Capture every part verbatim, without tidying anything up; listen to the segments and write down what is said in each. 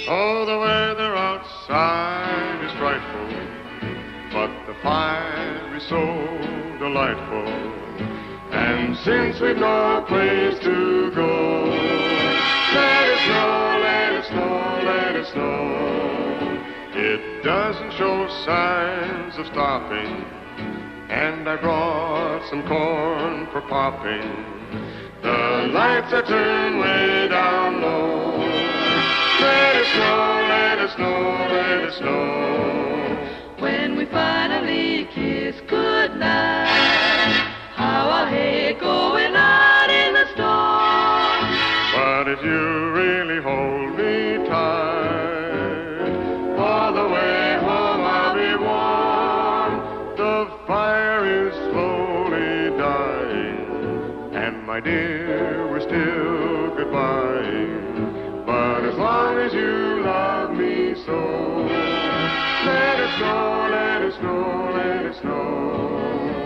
Oh, the weather outside is frightful, but the fire is so delightful. And since we've no place to go, let it snow, let it snow, let it snow. It doesn't show signs of stopping, and I brought some corn for popping. The lights are turned way down low. Let it snow, let it snow, let it snow. When we finally kiss goodnight, how I hate going out in the storm. But if you really hold me tight, all the way home I'll be warm. The fire is slowly dying, and my dear, we're still goodbye. But as long as you love me so, let it snow, let it snow, let it snow.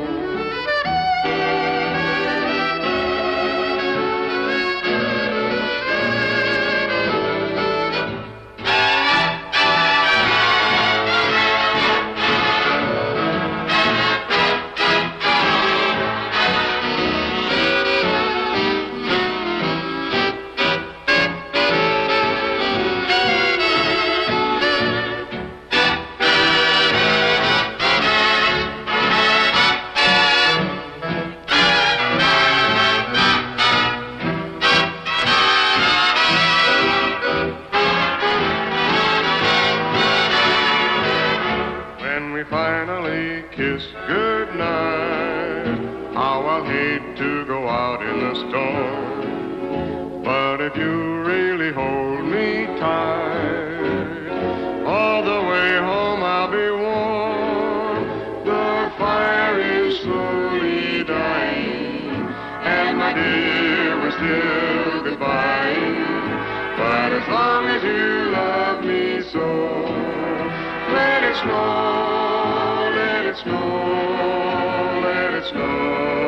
Finally kiss goodnight, how I'll hate to go out in the storm. But if you really hold me tight, all the way home I'll be warm. The fire is slowly dying, and my dear, we're still goodbye. But as long as you love me so, let it snow, let it snow, let it snow.